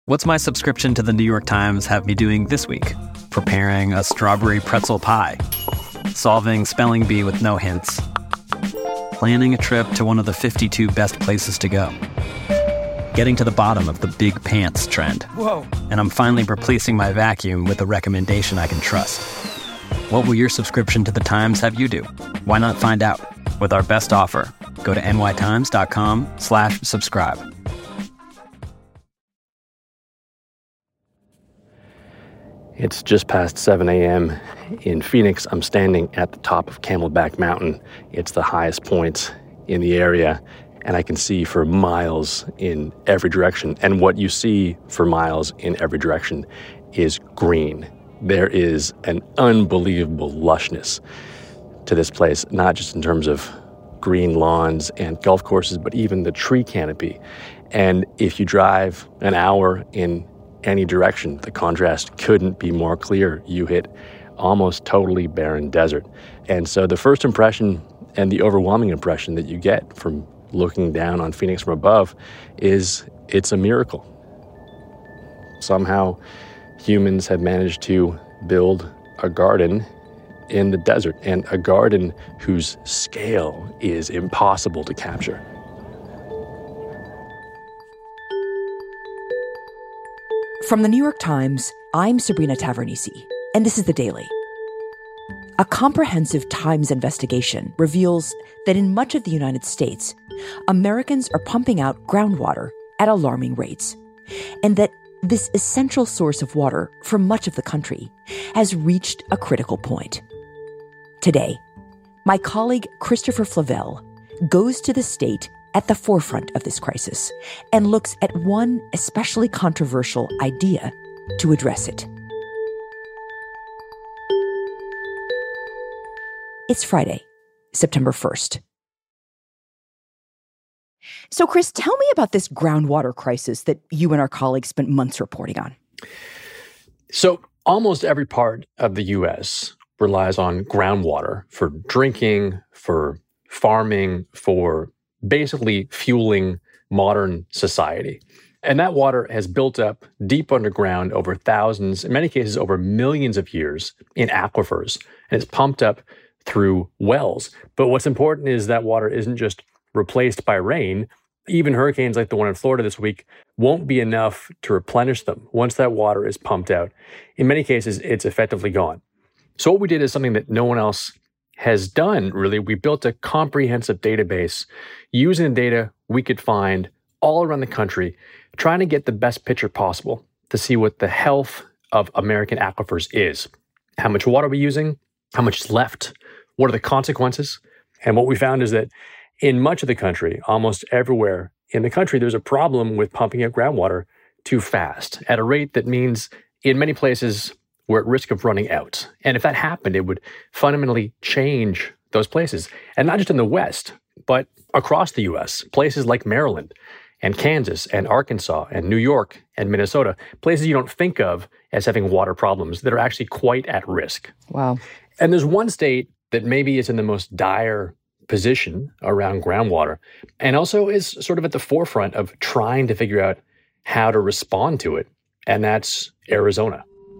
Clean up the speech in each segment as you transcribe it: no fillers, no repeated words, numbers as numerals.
What's my subscription to the New York Times have me doing this week? Preparing a strawberry pretzel pie, solving spelling bee with no hints, planning a trip to one of the 52 best places to go, getting to the bottom of the big pants trend. Whoa. And I'm finally replacing my vacuum with a recommendation I can trust. What will your subscription to the Times have you do? Why not find out? With our best offer, go to nytimes.com/subscribe. It's just past 7 a.m. in Phoenix. I'm standing at the top of Camelback Mountain. It's the highest point in the area, and I can see for miles in every direction. And what you see for miles in every direction is green. There is an unbelievable lushness to this place, not just in terms of green lawns and golf courses, but even the tree canopy. And if you drive an hour in any direction, the contrast couldn't be more clear. You hit almost totally barren desert. And so the first impression and the overwhelming impression that you get from looking down on Phoenix from above is it's a miracle. Somehow humans have managed to build a garden in the desert, and a garden whose scale is impossible to capture. From the New York Times, I'm Sabrina Tavernise, and this is The Daily. A comprehensive Times investigation reveals that in much of the United States, Americans are pumping out groundwater at alarming rates, and that this essential source of water for much of the country has reached a critical point. Today, my colleague Christopher Flavelle goes to the state at the forefront of this crisis and looks at one especially controversial idea to address it. It's Friday, September 1st. So, Chris, tell me about this groundwater crisis that you and our colleagues spent months reporting on. So, almost every part of the U.S. relies on groundwater for drinking, for farming, for basically fueling modern society. And that water has built up deep underground over thousands, in many cases over millions of years, in aquifers. And it's pumped up through wells. But what's important is that water isn't just replaced by rain. Even hurricanes like the one in Florida this week won't be enough to replenish them once that water is pumped out. In many cases, it's effectively gone. So what we did is something that no one else has done, really. We built a comprehensive database using the data we could find all around the country, trying to get the best picture possible to see what the health of American aquifers is. How much water are we using? How much is left? What are the consequences? And what we found is that in much of the country, almost everywhere in the country, there's a problem with pumping out groundwater too fast at a rate that means in many places we're at risk of running out. And if that happened, it would fundamentally change those places. And not just in the West, but across the U.S., places like Maryland and Kansas and Arkansas and New York and Minnesota, places you don't think of as having water problems that are actually quite at risk. Wow. And there's one state that maybe is in the most dire position around groundwater and also is sort of at the forefront of trying to figure out how to respond to it, and that's Arizona.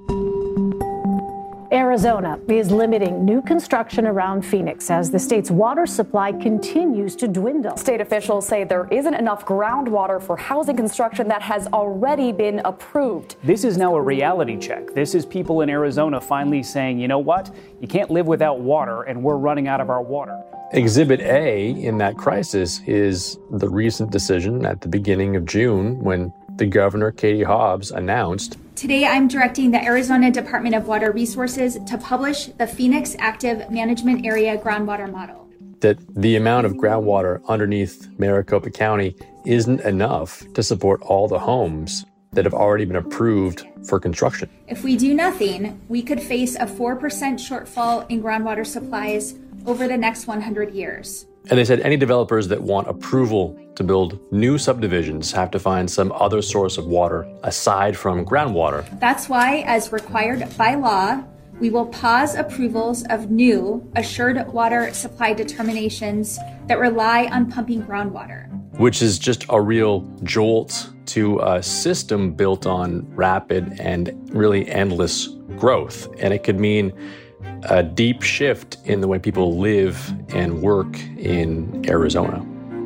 Arizona is limiting new construction around Phoenix as the state's water supply continues to dwindle. State officials say there isn't enough groundwater for housing construction that has already been approved. This is now a reality check. This is people in Arizona finally saying, you know what? You can't live without water, and we're running out of our water. Exhibit A in that crisis is the recent decision at the beginning of June when the governor, Katie Hobbs, announced, "Today, I'm directing the Arizona Department of Water Resources to publish the Phoenix Active Management Area Groundwater Model." That the amount of groundwater underneath Maricopa County isn't enough to support all the homes that have already been approved for construction. If we do nothing, we could face a 4% shortfall in groundwater supplies over the next 100 years. And they said any developers that want approval to build new subdivisions have to find some other source of water aside from groundwater. That's why, as required by law, we will pause approvals of new assured water supply determinations that rely on pumping groundwater. which is just a real jolt to a system built on rapid and really endless growth. And it could mean a deep shift in the way people live and work in Arizona.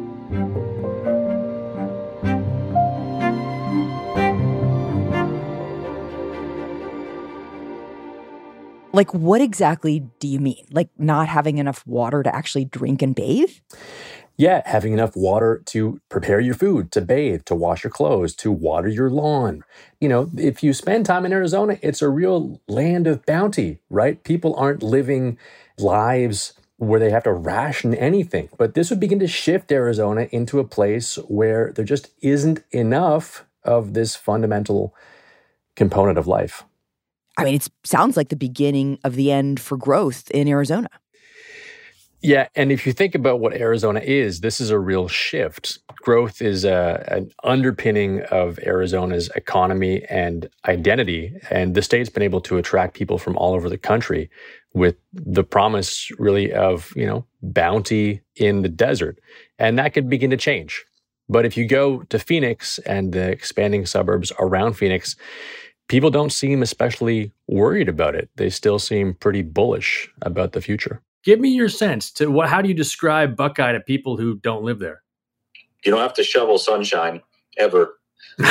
Like, what exactly do you mean? Like, not having enough water to actually drink and bathe? Yeah, having enough water to prepare your food, to bathe, to wash your clothes, to water your lawn. You know, if you spend time in Arizona, it's a real land of bounty, right? People aren't living lives where they have to ration anything. But this would begin to shift Arizona into a place where there just isn't enough of this fundamental component of life. I mean, it sounds like the beginning of the end for growth in Arizona. Yeah, and if you think about what Arizona is, this is a real shift. Growth is an underpinning of Arizona's economy and identity, and the state's been able to attract people from all over the country with the promise, really, of, you know, bounty in the desert. And that could begin to change. But if you go to Phoenix and the expanding suburbs around Phoenix, people don't seem especially worried about it. They still seem pretty bullish about the future. Give me your sense to how do you describe Buckeye to people who don't live there? You don't have to shovel sunshine ever.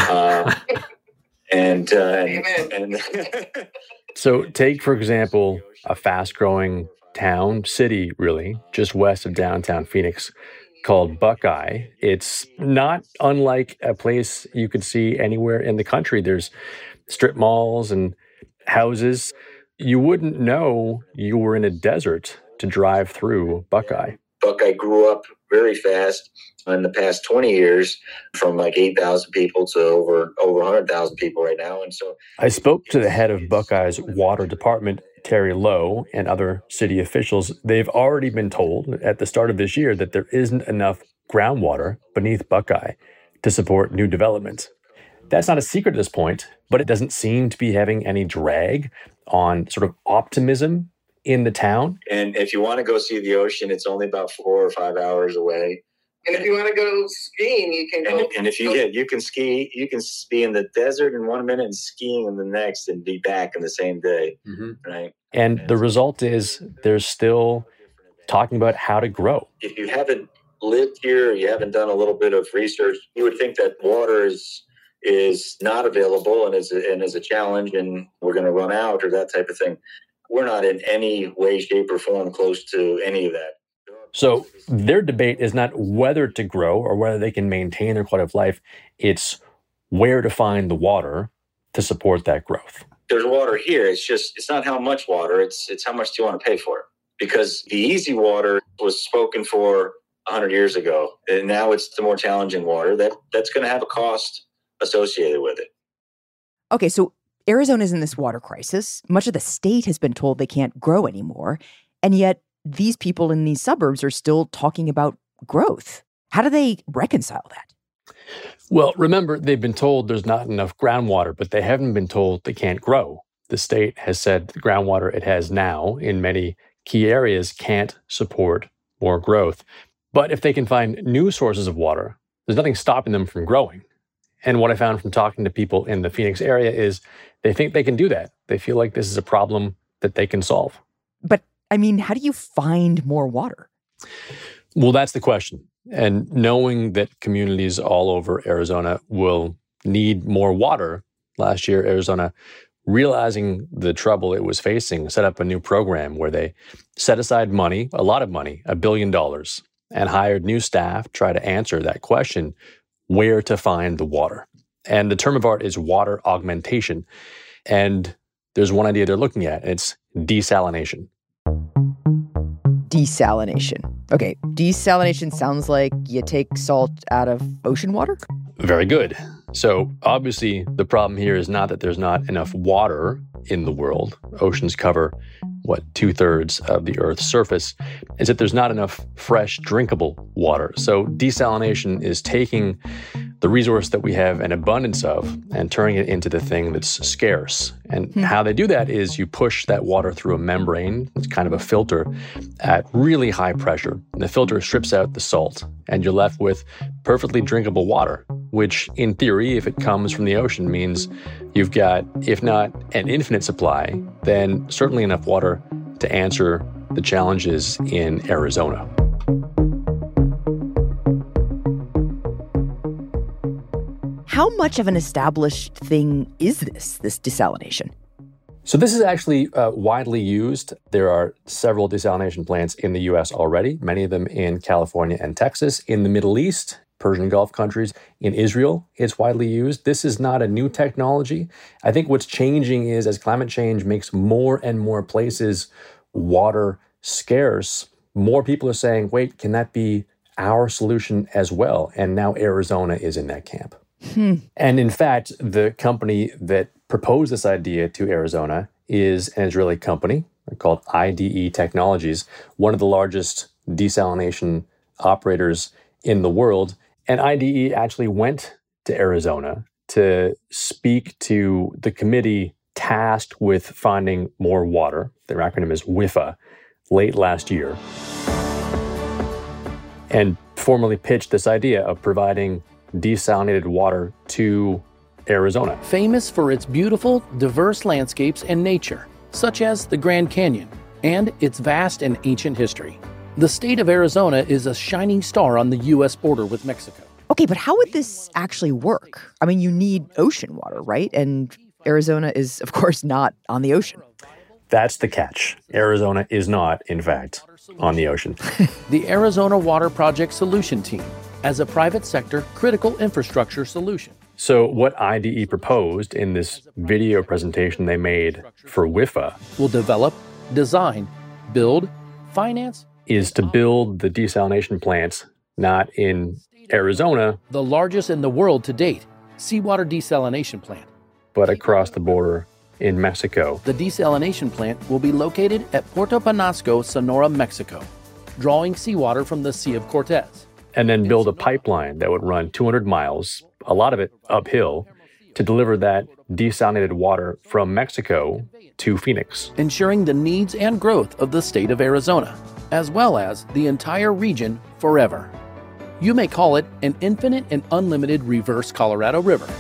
So take, for example, a fast-growing town, city really, just west of downtown Phoenix called Buckeye. It's not unlike a place you could see anywhere in the country. There's strip malls and houses. You wouldn't know you were in a desert to drive through Buckeye. Buckeye grew up very fast in the past 20 years, from like 8,000 people to over 100,000 people right now. And so I spoke to the head of Buckeye's water department, Terry Lowe, and other city officials. They've already been told at the start of this year that there isn't enough groundwater beneath Buckeye to support new development. That's not a secret at this point, but it doesn't seem to be having any drag on sort of optimism in the town. And if you want to go see the ocean, it's only about 4 or 5 hours away. And if you want to go skiing, you can go. And if you can ski, you can be in the desert in 1 minute and skiing in the next and be back in the same day, right? And the result is they're still talking about how to grow. If you haven't lived here, you haven't done a little bit of research, you would think that water is not available and is a challenge and we're going to run out or that type of thing. We're not in any way, shape, or form close to any of that. So their debate is not whether to grow or whether they can maintain their quality of life. It's where to find the water to support that growth. There's water here. It's not how much water. It's how much do you want to pay for it? Because the easy water was spoken for 100 years ago, and now it's the more challenging water that's going to have a cost associated with it. Okay, so Arizona's in this water crisis. Much of the state has been told they can't grow anymore. And yet these people in these suburbs are still talking about growth. How do they reconcile that? Well, remember, they've been told there's not enough groundwater, but they haven't been told they can't grow. The state has said the groundwater it has now in many key areas can't support more growth. But if they can find new sources of water, there's nothing stopping them from growing. And what I found from talking to people in the Phoenix area is they think they can do that. They feel like this is a problem that they can solve. But, I mean, how do you find more water? Well, that's the question. And knowing that communities all over Arizona will need more water, last year, Arizona, realizing the trouble it was facing, set up a new program where they set aside money, a lot of money, $1 billion, and hired new staff to try to answer that question, where to find the water. And the term of art is water augmentation. And there's one idea they're looking at, and it's desalination. Desalination. Okay, desalination sounds like you take salt out of ocean water? Very good. So obviously the problem here is not that there's not enough water in the world, oceans cover, 2/3 of the Earth's surface, is that there's not enough fresh, drinkable water. So desalination is taking the resource that we have an abundance of and turning it into the thing that's scarce. And how they do that is you push that water through a membrane, it's kind of a filter, at really high pressure. And the filter strips out the salt, and you're left with perfectly drinkable water, which in theory, if it comes from the ocean, means you've got, if not an infinite supply, then certainly enough water to answer the challenges in Arizona. How much of an established thing is this desalination? So this is actually widely used. There are several desalination plants in the U.S. already, many of them in California and Texas. In the Middle East, Persian Gulf countries, in Israel, it's widely used. This is not a new technology. I think what's changing is as climate change makes more and more places water scarce, more people are saying, wait, can that be our solution as well? And now Arizona is in that camp. And in fact, the company that proposed this idea to Arizona is an Israeli company called IDE Technologies, one of the largest desalination operators in the world. And IDE actually went to Arizona to speak to the committee tasked with finding more water. Their acronym is WIFA, late last year, and formally pitched this idea of providing desalinated water to Arizona. Famous for its beautiful, diverse landscapes and nature, such as the Grand Canyon, and its vast and ancient history. The state of Arizona is a shining star on the U.S. border with Mexico. Okay, but how would this actually work? I mean, you need ocean water, right? And Arizona is, of course, not on the ocean. That's the catch. Arizona is not, in fact, on the ocean. The Arizona Water Project Solution Team, as a private sector critical infrastructure solution. So what IDE proposed in this video presentation they made for WIFA will develop, design, build, finance, is to build the desalination plants not in Arizona, the largest in the world to date, seawater desalination plant, but across the border in Mexico. The desalination plant will be located at Puerto Penasco, Sonora, Mexico, drawing seawater from the Sea of Cortez. And then build a pipeline that would run 200 miles, a lot of it uphill, to deliver that desalinated water from Mexico to Phoenix, ensuring the needs and growth of the state of Arizona, as well as the entire region forever. You may call it an infinite and unlimited reverse Colorado River.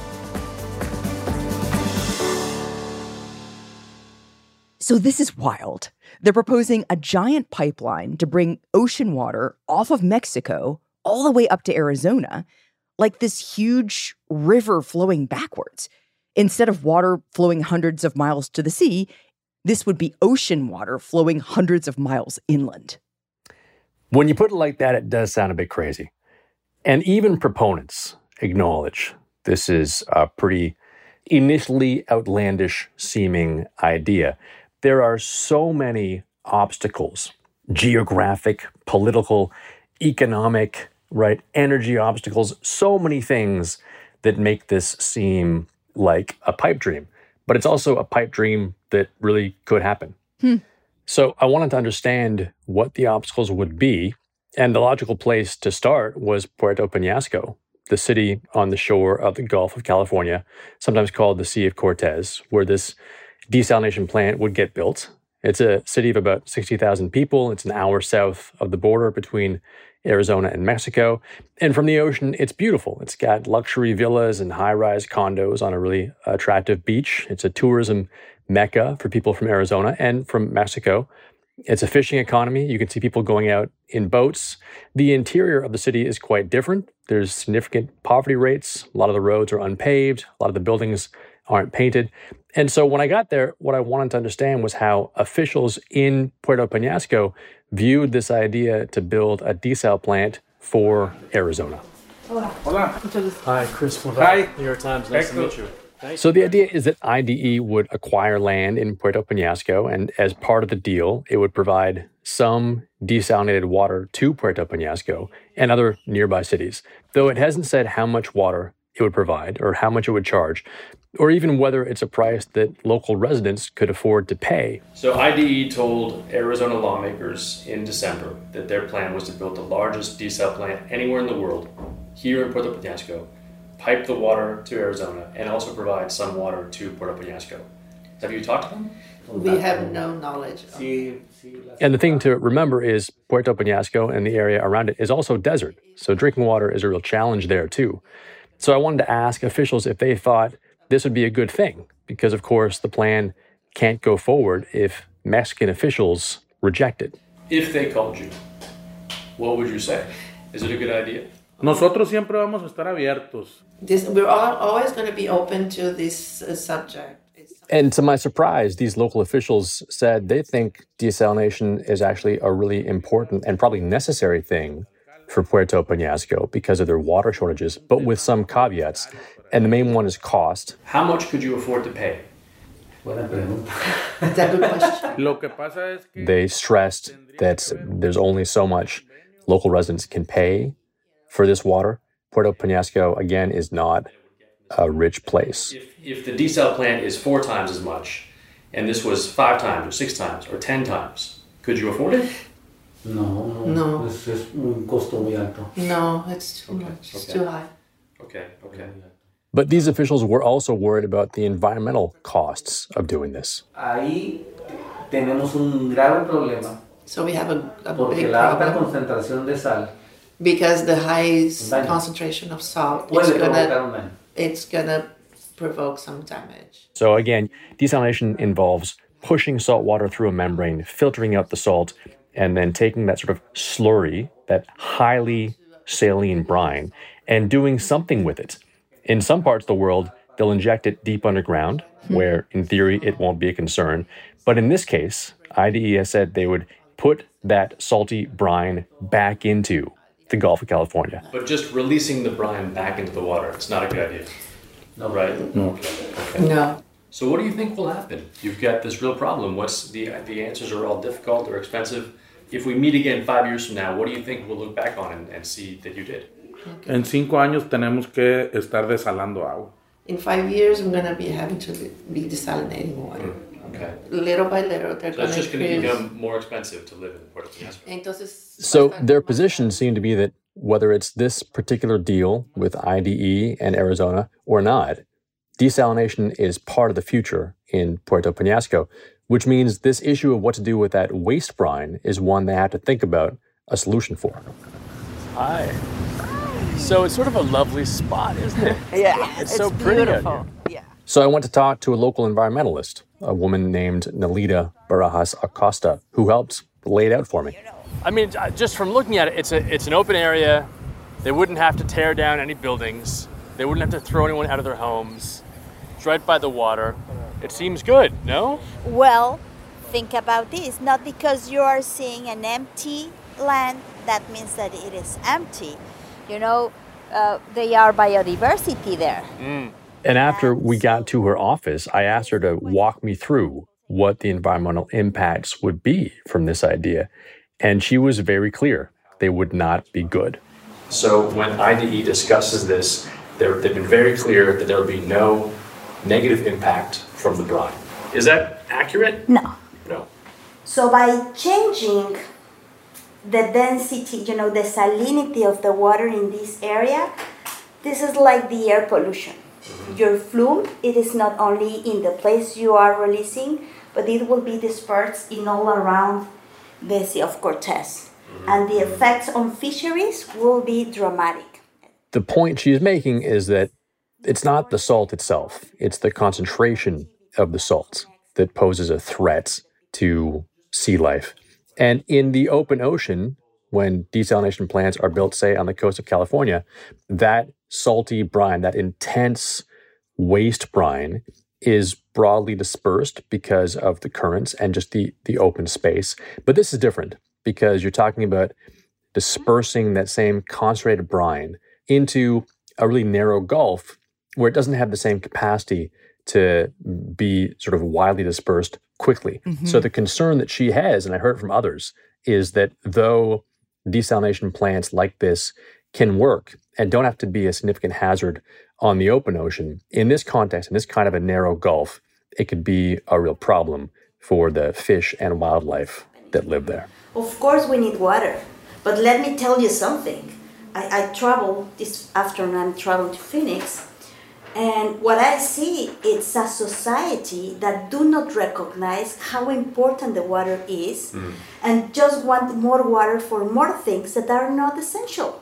So this is wild. They're proposing a giant pipeline to bring ocean water off of Mexico all the way up to Arizona, like this huge river flowing backwards. Instead of water flowing hundreds of miles to the sea, this would be ocean water flowing hundreds of miles inland. When you put it like that, it does sound a bit crazy. And even proponents acknowledge this is a pretty initially outlandish seeming idea. There are so many obstacles, geographic, political, economic, energy obstacles, so many things that make this seem like a pipe dream. But it's also a pipe dream that really could happen. So I wanted to understand what the obstacles would be, and the logical place to start was Puerto Penasco, the city on the shore of the Gulf of California, sometimes called the Sea of Cortez, where this desalination plant would get built. It's a city of about 60,000 people. It's an hour south of the border between Arizona and Mexico. And from the ocean, it's beautiful. It's got luxury villas and high-rise condos on a really attractive beach. It's a tourism mecca for people from Arizona and from Mexico. It's a fishing economy. You can see people going out in boats. The interior of the city is quite different. There's significant poverty rates. A lot of the roads are unpaved. A lot of the buildings aren't painted. And so when I got there, what I wanted to understand was how officials in Puerto Penasco viewed this idea to build a desal plant for Arizona. Hola. Hi, Chris. Hi. New York Times. Nice to meet you. So the idea is that IDE would acquire land in Puerto Penasco, and as part of the deal, it would provide some desalinated water to Puerto Penasco and other nearby cities, though it hasn't said how much water it would provide or how much it would charge, or even whether it's a price that local residents could afford to pay. So IDE told Arizona lawmakers in December that their plan was to build the largest desal plant anywhere in the world, here in Puerto Peñasco, pipe the water to Arizona, and also provide some water to Puerto Peñasco. Have you talked to them? We have no knowledge. And the thing to remember is Puerto Peñasco and the area around it is also desert. So drinking water is a real challenge there too. So I wanted to ask officials if they thought this would be a good thing, because of course the plan can't go forward if Mexican officials reject it. If they called you, what would you say? Is it a good idea? Nosotros siempre vamos a estar abiertos. We're always going to be open to this subject. And to my surprise, these local officials said they think desalination is actually a really important and probably necessary thing for Puerto Peñasco because of their water shortages, but with some caveats. And the main one is cost. How much could you afford to pay? That's a good question. They stressed that there's only so much local residents can pay for this water. Puerto Peñasco, again, is not a rich place. If the desal plant is 4 times as much, and this was 5 times or 6 times or 10 times, could you afford it? No. Es un costo muy alto. No, it's too much. It's too high. Okay. But these officials were also worried about the environmental costs of doing this. Ahí tenemos un grave problema. So we have a big la alta problem. concentración de sal Because the highest concentration of salt it's gonna provoke some damage. So again, desalination involves pushing salt water through a membrane, filtering out the salt, and then taking that sort of slurry, that highly saline brine, and doing something with it. In some parts of the world, they'll inject it deep underground, where in theory it won't be a concern. But in this case, IDE has said they would put that salty brine back into the Gulf of California. But just releasing the brine back into the water, it's not a good idea. No, right? No. Okay. No. So what do you think will happen? You've got this real problem. What's the answers are all difficult, they're expensive. If we meet again 5 years from now, what do you think we'll look back on and see that you did? Okay. En 5 años tenemos que estar desalando agua. In 5 years, we're going to be having to be desalinating water. Okay. Little by little, they're so it's just going to become more expensive to live in Puerto Peñasco. So their position seemed to be that whether it's this particular deal with IDE and Arizona or not, desalination is part of the future in Puerto Peñasco, which means this issue of what to do with that waste brine is one they have to think about a solution for. Hi. So it's sort of a lovely spot, isn't it? Yeah, it's so pretty beautiful. out here. Yeah. So I went to talk to a local environmentalist, a woman named Nalita Barajas Acosta, who helped lay it out for me. I mean, just from looking at it, it's an open area. They wouldn't have to tear down any buildings. They wouldn't have to throw anyone out of their homes. It's right by the water. It seems good, no? Well, think about this. Not because you are seeing an empty land, that means that it is empty. You know, they are biodiversity there. And after we got to her office, I asked her to walk me through what the environmental impacts would be from this idea. And she was very clear. They would not be good. So when IDE discusses this, they've been very clear that there will be no negative impact from the brine. Is that accurate? No. No. So by changing the density, you know, the salinity of the water in this area, this is like the air pollution. Your flume, it is not only in the place you are releasing, but it will be dispersed in all around the Sea of Cortez. And the effects on fisheries will be dramatic. The point she is making is that it's not the salt itself, it's the concentration of the salt that poses a threat to sea life. And in the open ocean, when desalination plants are built, say, on the coast of California, that salty brine, that intense waste brine, is broadly dispersed because of the currents and just the open space. But this is different because you're talking about dispersing that same concentrated brine into a really narrow gulf where it doesn't have the same capacity to be sort of widely dispersed quickly. So the concern that she has, and I heard from others, is that though desalination plants like this can work and don't have to be a significant hazard on the open ocean, in this context, in this kind of a narrow gulf, it could be a real problem for the fish and wildlife that live there. Of course we need water, but let me tell you something. I travel this afternoon, I'm traveling to Phoenix, and what I see is a society that do not recognize how important the water is and just want more water for more things that are not essential.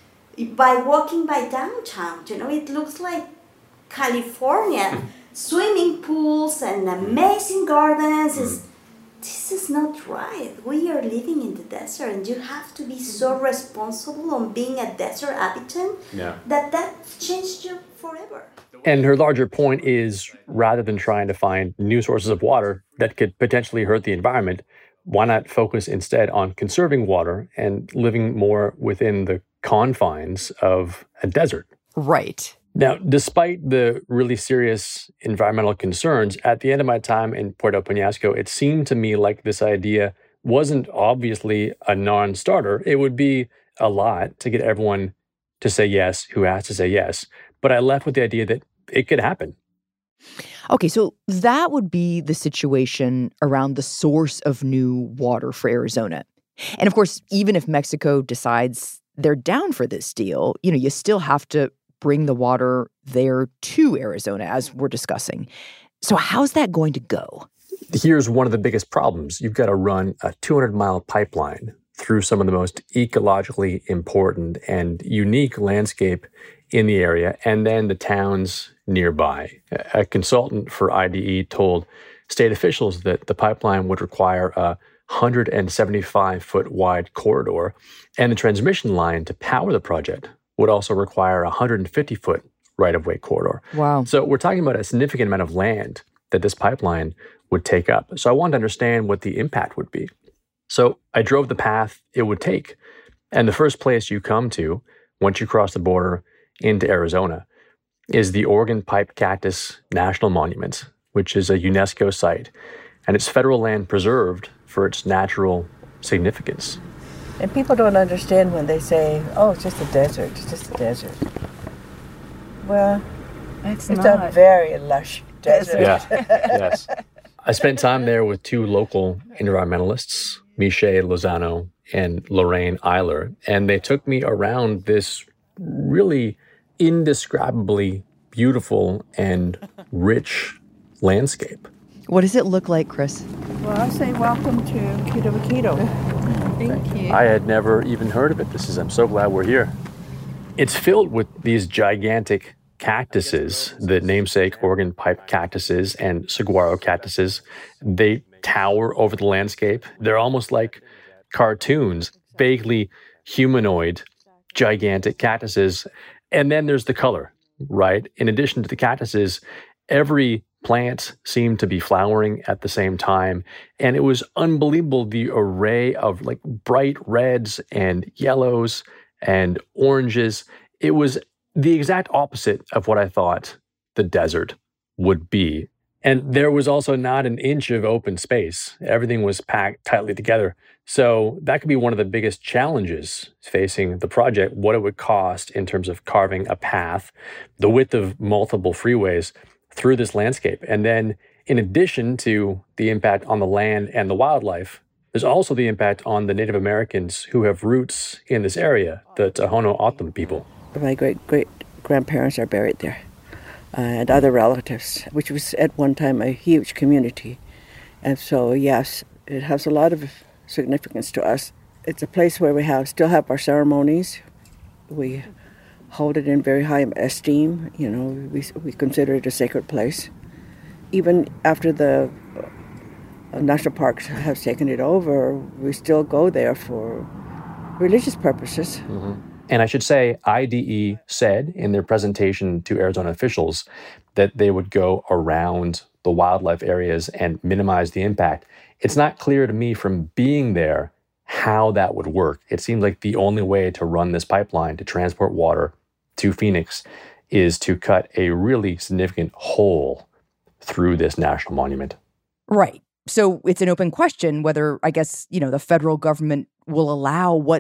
By walking by downtown, it looks like California, swimming pools and amazing gardens. This is not right. We are living in the desert, and you have to be so responsible on being a desert habitant that changed you forever. And her larger point is, rather than trying to find new sources of water that could potentially hurt the environment, why not focus instead on conserving water and living more within the confines of a desert? Right. Now, despite the really serious environmental concerns, at the end of my time in Puerto Peñasco, it seemed to me like this idea wasn't obviously a non-starter. It would be a lot to get everyone to say yes who has to say yes. But I left with the idea that it could happen. Okay, so that would be the situation around the source of new water for Arizona. And of course, even if Mexico decides they're down for this deal, you still have to bring the water there to Arizona, as we're discussing. So how's that going to go? Here's one of the biggest problems. You've got to run a 200-mile pipeline through some of the most ecologically important and unique landscape in the area, and then the towns nearby. A consultant for IDE told state officials that the pipeline would require a 175-foot wide corridor, and the transmission line to power the project would also require a 150-foot right-of-way corridor. Wow. So we're talking about a significant amount of land that this pipeline would take up. So I wanted to understand what the impact would be. So I drove the path it would take. And the first place you come to, once you cross the border into Arizona, is the Oregon Pipe Cactus National Monument, which is a UNESCO site. And it's federal land preserved for its natural significance. And people don't understand when they say, oh, it's just a desert, it's just a desert. Well, it's a very lush desert. Yeah, yes. I spent time there with two local environmentalists, Michelle Lozano and Lorraine Eiler, and they took me around this really indescribably beautiful and rich landscape. What does it look like, Chris? Well, I say welcome to Quito Vaquito. Thank you. I had never even heard of it. I'm so glad we're here. It's filled with these gigantic cactuses, the namesake Oregon pipe cactuses and saguaro cactuses. They tower over the landscape. They're almost like cartoons, vaguely humanoid, gigantic cactuses. And then there's the color, right? In addition to the cactuses, every plant seemed to be flowering at the same time. And it was unbelievable, the array of like bright reds and yellows and oranges. It was the exact opposite of what I thought the desert would be. And there was also not an inch of open space. Everything was packed tightly together. So that could be one of the biggest challenges facing the project, what it would cost in terms of carving a path, the width of multiple freeways through this landscape. And then in addition to the impact on the land and the wildlife, there's also the impact on the Native Americans who have roots in this area, the Tohono O'odham people. My great-great-grandparents are buried there, and other relatives, which was at one time a huge community. And so, yes, it has a lot of significance to us. It's a place where we still have our ceremonies. We hold it in very high esteem. We consider it a sacred place. Even after the national parks have taken it over, we still go there for religious purposes. Mm-hmm. And I should say, IDE said in their presentation to Arizona officials that they would go around the wildlife areas and minimize the impact. It's not clear to me from being there how that would work. It seems like the only way to run this pipeline to transport water to Phoenix is to cut a really significant hole through this national monument. Right. So it's an open question whether, I guess, the federal government will allow what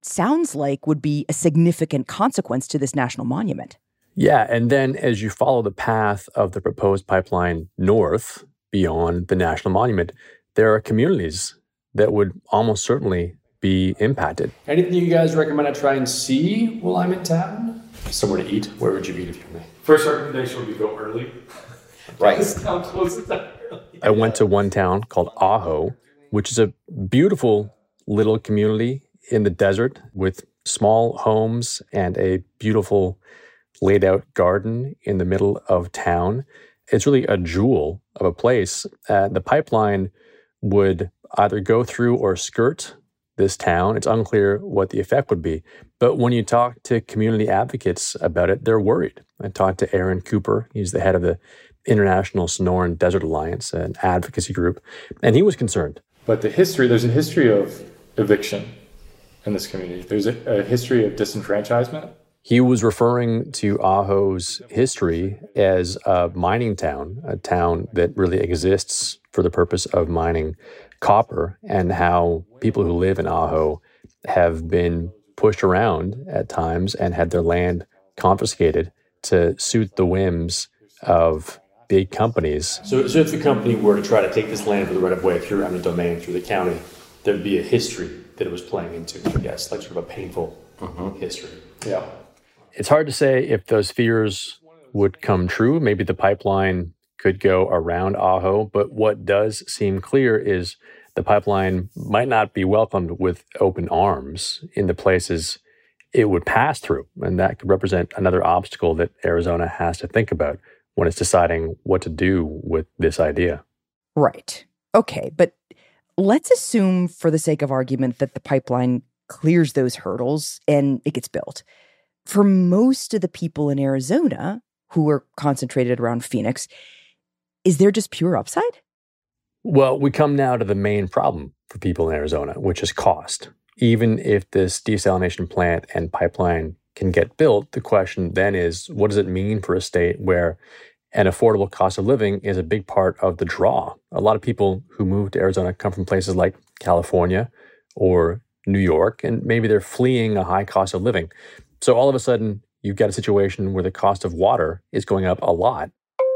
sounds like would be a significant consequence to this national monument. Yeah, and then as you follow the path of the proposed pipeline north beyond the national monument, there are communities that would almost certainly be impacted. Anything you guys recommend I try and see while I'm in town? Somewhere to eat? Where would you eat if you were me? First recommendation would be go early. Right. How close is that? I went to one town called Ajo, which is a beautiful little community in the desert with small homes and a beautiful laid out garden in the middle of town. It's really a jewel of a place. The pipeline would either go through or skirt this town. It's unclear what the effect would be. But when you talk to community advocates about it, they're worried. I talked to Aaron Cooper. He's the head of the International Sonoran Desert Alliance, an advocacy group, and he was concerned. But there's a history of eviction in this community. There's a history of disenfranchisement. He was referring to Ajo's history as a mining town, a town that really exists for the purpose of mining copper, and how people who live in Ajo have been pushed around at times and had their land confiscated to suit the whims of big companies. So if the company were to try to take this land for the right of way through eminent domain, through the county, there'd be a history that it was playing into, I guess, like sort of a painful history. Yeah. It's hard to say if those fears would come true. Maybe the pipeline could go around Ajo, but what does seem clear is the pipeline might not be welcomed with open arms in the places it would pass through. And that could represent another obstacle that Arizona has to think about when it's deciding what to do with this idea. Right. Okay, but let's assume for the sake of argument that the pipeline clears those hurdles and it gets built. For most of the people in Arizona who are concentrated around Phoenix, is there just pure upside? Well, we come now to the main problem for people in Arizona, which is cost. Even if this desalination plant and pipeline can get built, the question then is, what does it mean for a state where an affordable cost of living is a big part of the draw? A lot of people who move to Arizona come from places like California or New York, and maybe they're fleeing a high cost of living. So all of a sudden, you've got a situation where the cost of water is going up a lot.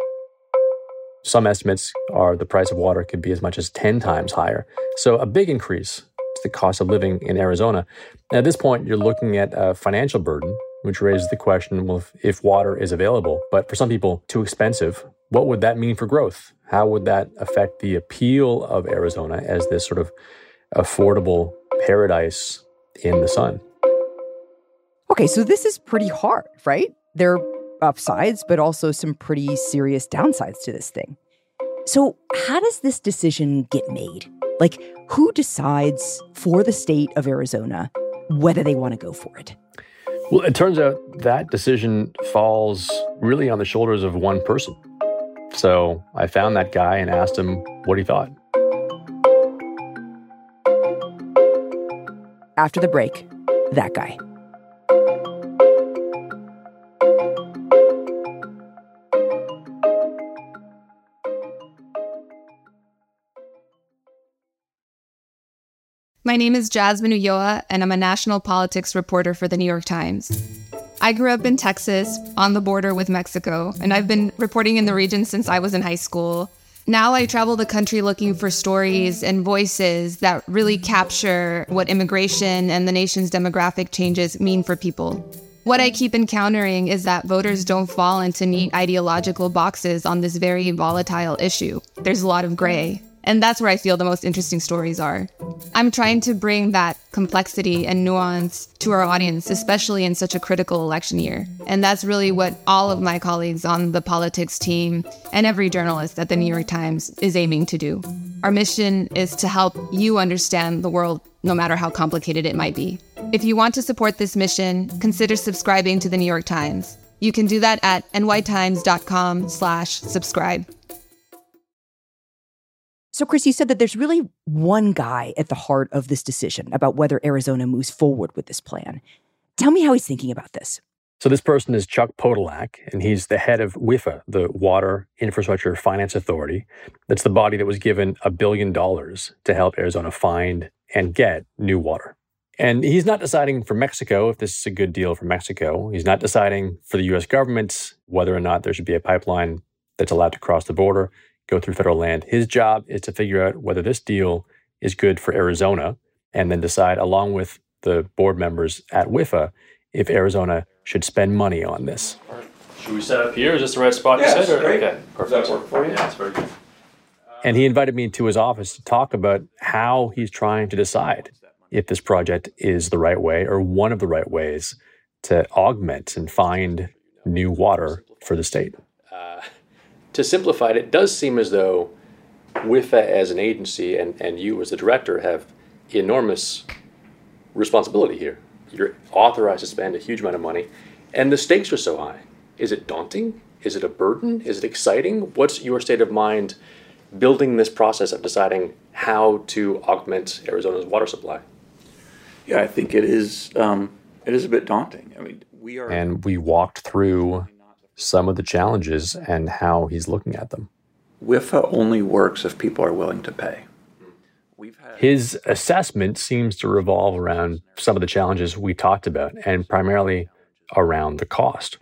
Some estimates are the price of water could be as much as 10 times higher. So a big increase to the cost of living in Arizona. And at this point, you're looking at a financial burden, which raises the question, well, if water is available, but for some people too expensive, what would that mean for growth? How would that affect the appeal of Arizona as this sort of affordable paradise in the sun? Okay, so this is pretty hard, right? There are upsides, but also some pretty serious downsides to this thing. So how does this decision get made? Like, who decides for the state of Arizona whether they want to go for it? Well, it turns out that decision falls really on the shoulders of one person. So I found that guy and asked him what he thought. After the break, that guy. My name is Jasmine Ulloa, and I'm a national politics reporter for the New York Times. I grew up in Texas, on the border with Mexico, and I've been reporting in the region since I was in high school. Now I travel the country looking for stories and voices that really capture what immigration and the nation's demographic changes mean for people. What I keep encountering is that voters don't fall into neat ideological boxes on this very volatile issue. There's a lot of gray. And that's where I feel the most interesting stories are. I'm trying to bring that complexity and nuance to our audience, especially in such a critical election year. And that's really what all of my colleagues on the politics team and every journalist at the New York Times is aiming to do. Our mission is to help you understand the world, no matter how complicated it might be. If you want to support this mission, consider subscribing to the New York Times. You can do that at nytimes.com/subscribe. So, Chris, you said that there's really one guy at the heart of this decision about whether Arizona moves forward with this plan. Tell me how he's thinking about this. So this person is Chuck Podolak, and he's the head of WIFA, the Water Infrastructure Finance Authority. That's the body that was given $1 billion to help Arizona find and get new water. And he's not deciding for Mexico if this is a good deal for Mexico. He's not deciding for the U.S. government whether or not there should be a pipeline that's allowed to cross the border, go through federal land. His job is to figure out whether this deal is good for Arizona and then decide, along with the board members at WIFA, if Arizona should spend money on this. Should we set up here? Is this the right spot to sit? Okay, perfect. Does that work for you? Yeah, that's very good. And he invited me to his office to talk about how he's trying to decide if this project is the right way or one of the right ways to augment and find new water for the state. To simplify it, it does seem as though WIFA as an agency and you as the director have enormous responsibility here. You're authorized to spend a huge amount of money, and the stakes are so high. Is it daunting? Is it a burden? Is it exciting? What's your state of mind building this process of deciding how to augment Arizona's water supply? Yeah, I think it is a bit daunting. I mean, And we walked through some of the challenges and how he's looking at them. WIFA only works if people are willing to pay. His assessment seems to revolve around some of the challenges we talked about, and primarily around the cost.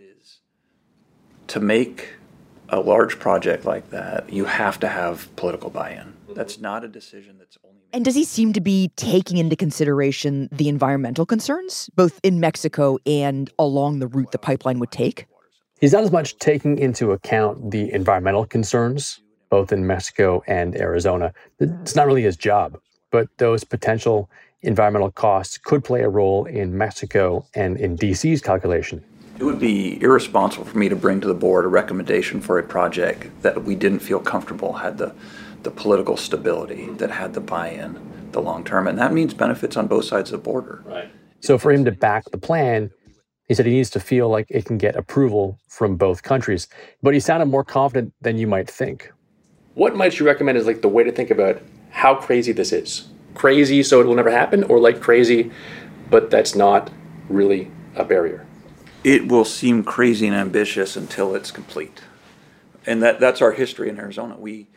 To make a large project like that, you have to have political buy-in. That's not a decision that's only... And does he seem to be taking into consideration the environmental concerns, both in Mexico and along the route the pipeline would take? He's not as much taking into account the environmental concerns, both in Mexico and Arizona. It's not really his job, but those potential environmental costs could play a role in Mexico and in DC's calculation. It would be irresponsible for me to bring to the board a recommendation for a project that we didn't feel comfortable had the political stability, that had the buy-in, the long term. And that means benefits on both sides of the border. Right. So for him to back the plan, he said he needs to feel like it can get approval from both countries. But he sounded more confident than you might think. What might you recommend as like the way to think about how crazy this is? Crazy so it will never happen, or like crazy, but that's not really a barrier? It will seem crazy and ambitious until it's complete. And that's our history in Arizona.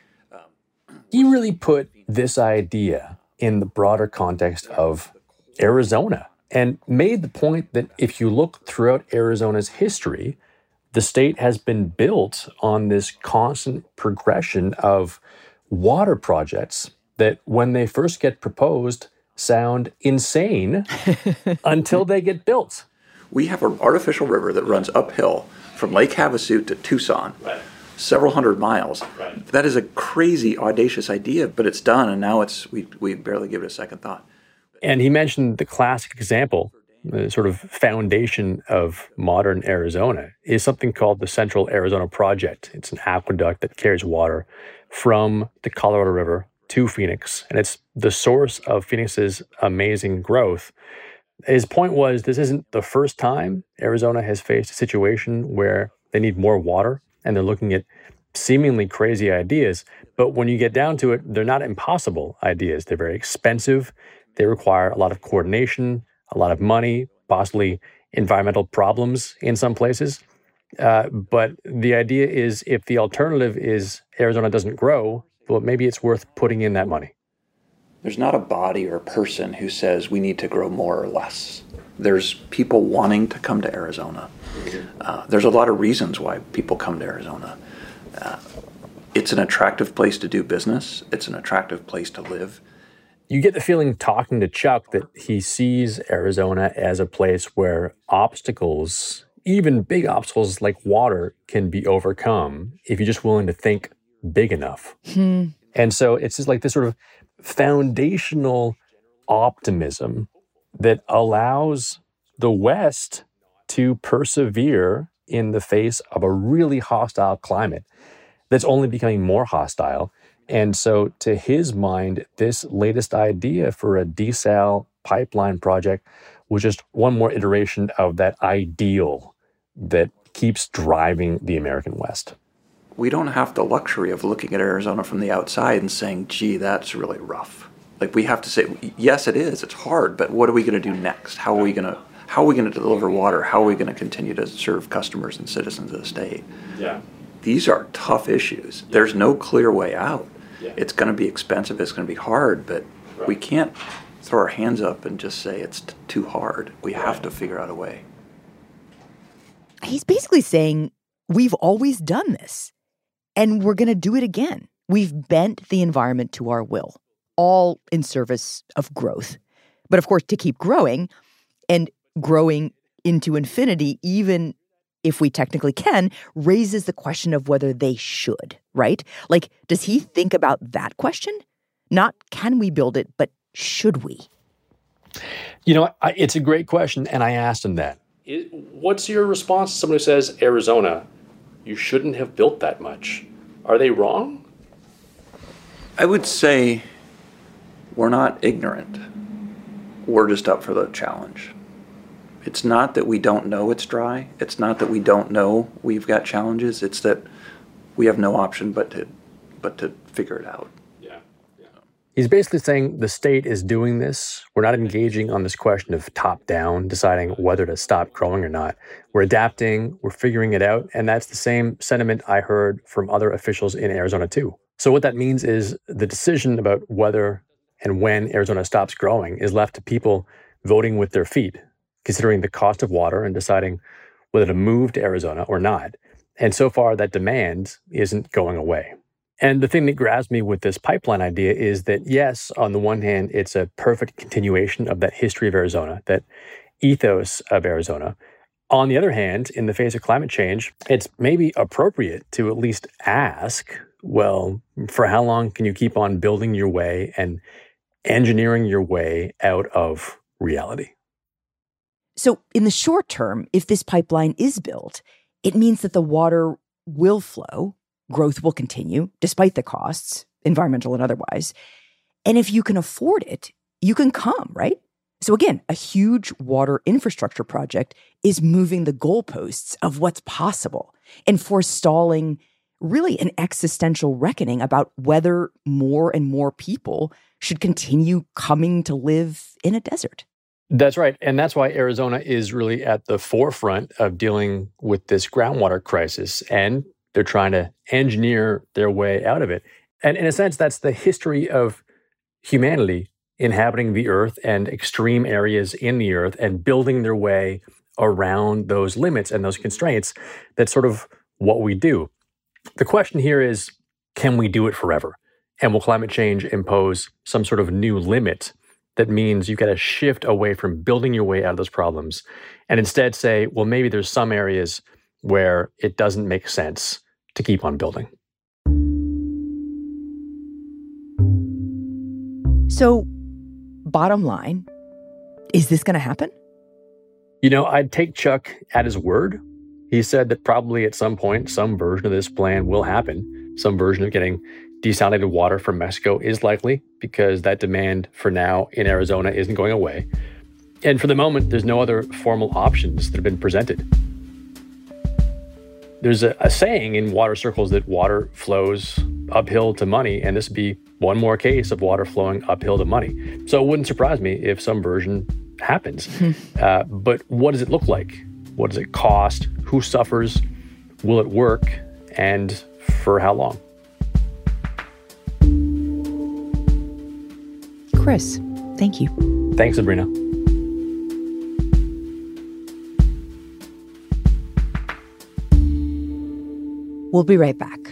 He really put this idea in the broader context of Arizona and made the point that if you look throughout Arizona's history, the state has been built on this constant progression of water projects that when they first get proposed sound insane until they get built. We have an artificial river that runs uphill from Lake Havasu to Tucson, several hundred miles. Right. That is a crazy, audacious idea, but it's done, and now we barely give it a second thought. And he mentioned the classic example, the sort of foundation of modern Arizona, is something called the Central Arizona Project. It's an aqueduct that carries water from the Colorado River to Phoenix, and it's the source of Phoenix's amazing growth. His point was this isn't the first time Arizona has faced a situation where they need more water, and they're looking at seemingly crazy ideas. But when you get down to it, they're not impossible ideas. They're very expensive. They require a lot of coordination, a lot of money, possibly environmental problems in some places. But the idea is if the alternative is Arizona doesn't grow, well, maybe it's worth putting in that money. There's not a body or a person who says we need to grow more or less. There's people wanting to come to Arizona. There's a lot of reasons why people come to Arizona. It's an attractive place to do business. It's an attractive place to live. You get the feeling talking to Chuck that he sees Arizona as a place where obstacles, even big obstacles like water, can be overcome if you're just willing to think big enough. And so it's just like this sort of foundational optimism that allows the West to persevere in the face of a really hostile climate that's only becoming more hostile. And so to his mind, this latest idea for a desal pipeline project was just one more iteration of that ideal that keeps driving the American West. We don't have the luxury of looking at Arizona from the outside and saying, gee, that's really rough. Like we have to say, yes, it is. It's hard, but what are we going to do next? How are we going to deliver water? How are we going to continue to serve customers and citizens of the state? Yeah. These are tough issues. There's no clear way out. Yeah. It's going to be expensive. It's going to be hard, but we can't throw our hands up and just say it's too hard. We have to figure out a way. He's basically saying we've always done this and we're going to do it again. We've bent the environment to our will, all in service of growth. But of course, to keep growing and growing into infinity, even if we technically can, raises the question of whether they should, right? Like, does he think about that question? Not can we build it, but should we? You know, it's a great question, and I asked him that. What's your response to someone who says, Arizona, you shouldn't have built that much? Are they wrong? I would say we're not ignorant. We're just up for the challenge. It's not that we don't know it's dry. It's not that we don't know we've got challenges. It's that we have no option but to figure it out. He's basically saying the state is doing this. We're not engaging on this question of top-down, deciding whether to stop growing or not. We're adapting, we're figuring it out, and that's the same sentiment I heard from other officials in Arizona too. So what that means is the decision about whether and when Arizona stops growing is left to people voting with their feet, considering the cost of water and deciding whether to move to Arizona or not. And so far, that demand isn't going away. And the thing that grabs me with this pipeline idea is that, yes, on the one hand, it's a perfect continuation of that history of Arizona, that ethos of Arizona. On the other hand, in the face of climate change, it's maybe appropriate to at least ask, well, for how long can you keep on building your way and engineering your way out of reality? So in the short term, if this pipeline is built, it means that the water will flow. Growth will continue, despite the costs, environmental and otherwise. And if you can afford it, you can come, right? So again, a huge water infrastructure project is moving the goalposts of what's possible and forestalling really an existential reckoning about whether more and more people should continue coming to live in a desert. That's right. And that's why Arizona is really at the forefront of dealing with this groundwater crisis. And they're trying to engineer their way out of it. And in a sense, that's the history of humanity inhabiting the earth and extreme areas in the earth and building their way around those limits and those constraints. That's sort of what we do. The question here is, can we do it forever? And will climate change impose some sort of new limit that means you've got to shift away from building your way out of those problems and instead say, well, maybe there's some areas where it doesn't make sense to keep on building. So, bottom line, is this going to happen? You know, I'd take Chuck at his word. He said that probably at some point, some version of this plan will happen. Some version of getting desalinated water from Mexico is likely because that demand for now in Arizona isn't going away. And for the moment, there's no other formal options that have been presented. There's a saying in water circles that water flows uphill to money, and this would be one more case of water flowing uphill to money. So it wouldn't surprise me if some version happens. But what does it look like? What does it cost? Who suffers? Will it work? And for how long? Chris, thank you. Thanks, Sabrina. We'll be right back.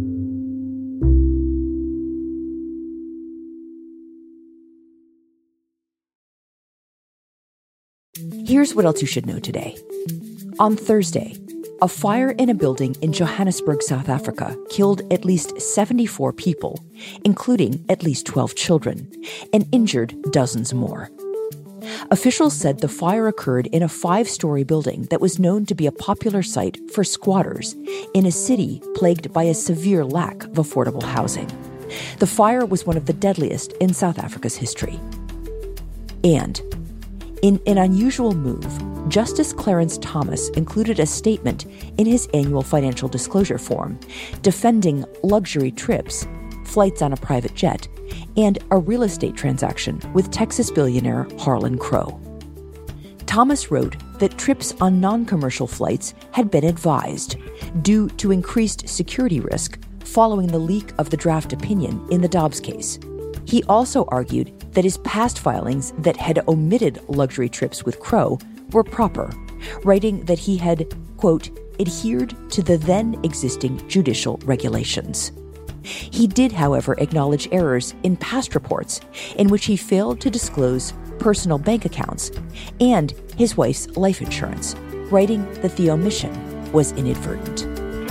Here's what else you should know today. On Thursday, a fire in a building in Johannesburg, South Africa, killed at least 74 people, including at least 12 children, and injured dozens more. Officials said the fire occurred in a 5-story building that was known to be a popular site for squatters in a city plagued by a severe lack of affordable housing. The fire was one of the deadliest in South Africa's history. And in an unusual move, Justice Clarence Thomas included a statement in his annual financial disclosure form defending luxury trips, flights on a private jet, and a real estate transaction with Texas billionaire Harlan Crow. Thomas wrote that trips on non-commercial flights had been advised due to increased security risk following the leak of the draft opinion in the Dobbs case. He also argued that his past filings that had omitted luxury trips with Crow were proper, writing that he had, quote, adhered to the then existing judicial regulations. He did, however, acknowledge errors in past reports in which he failed to disclose personal bank accounts and his wife's life insurance, writing that the omission was inadvertent.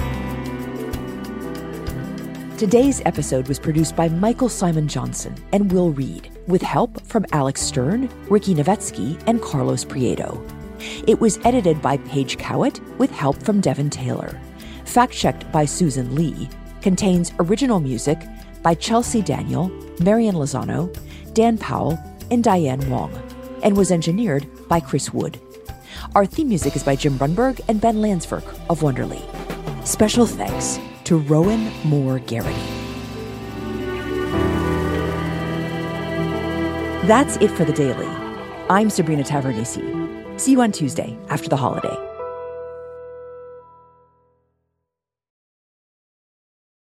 Today's episode was produced by Michael Simon Johnson and Will Reed, with help from Alex Stern, Ricky Novetsky, and Carlos Prieto. It was edited by Paige Cowett, with help from Devin Taylor. Fact-checked by Susan Lee. Contains original music by Chelsea Daniel, Marian Lozano, Dan Powell, and Diane Wong, and was engineered by Chris Wood. Our theme music is by Jim Brunberg and Ben Landsverk of Wonderly. Special thanks to Rowan Moore Garrity. That's it for The Daily. I'm Sabrina Tavernise. See you on Tuesday after the holiday.